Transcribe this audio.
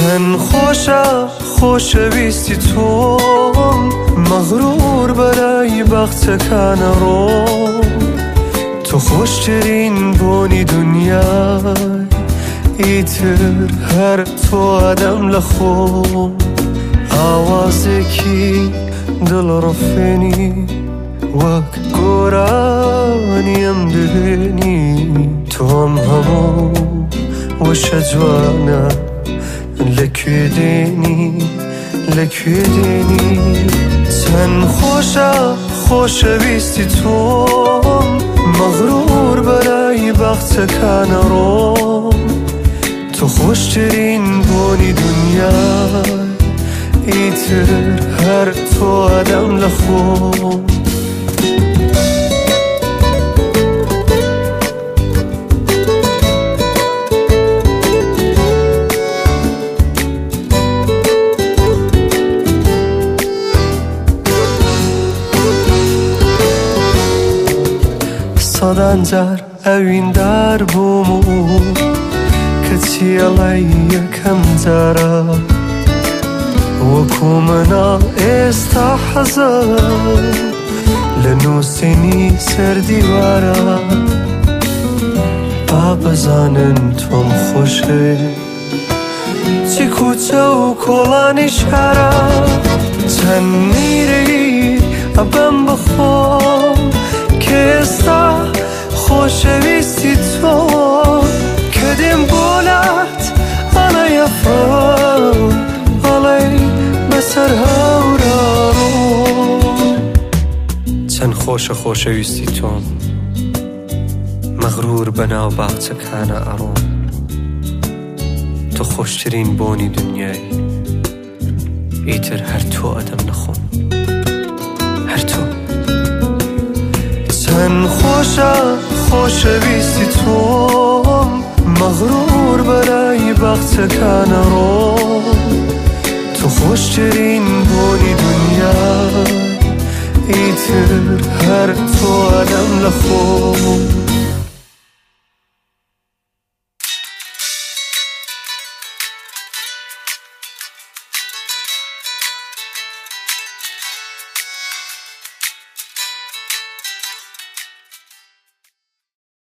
چەند خۆشە خۆشەویستی تۆم مەغروور بەلای بەختەکانە ڕۆم تۆ خۆشترین بۆنی دنیای ئیتر هەر تۆ ئەدەم لە خۆم ئاوازێکی دڵڕفێنی وەک گۆرانی ئەم دلێنی تۆم هەموو وشە جوانە لەکوێ دێنی چەند خۆشە خۆشەویستی تۆم مەغروور بەلای بەختەکانە ڕۆم تۆ خۆشترین بۆنی دنیای ئیتر هەر تۆ ئەدەم لە خۆم سەدان جار ئەویندار بووم و کەچی ئەڵێی یەکەم جارە وەکو مناڵ ئێستا حەزم لە نووسینی سەردیوارە با بەزانن تۆم خۆشێ چی کوچە و کۆڵانی شارە چەند میرەی ئەبەم بخۆم کە ئێستا خۆشەویستی تۆ کە دێم بۆ لات ئەڵێ ئەفڕۆم ئەڵێ بەسەر هەوراڕۆم چەند خۆشە خۆشەویستی تۆم مەغروور بەناو باخچەکانە ئەڕۆم تۆ خۆشترین بۆنی دنیای ئیتر هەر تۆ ئەدەم نەخۆم هەر تۆ چەند خۆشە خۆشەویستی تۆم مەغروور بەلای بەختەکانە ڕۆم تۆ خۆشترین بۆنی دنیای ئیتر هەر تۆ ئەدەم لە خۆم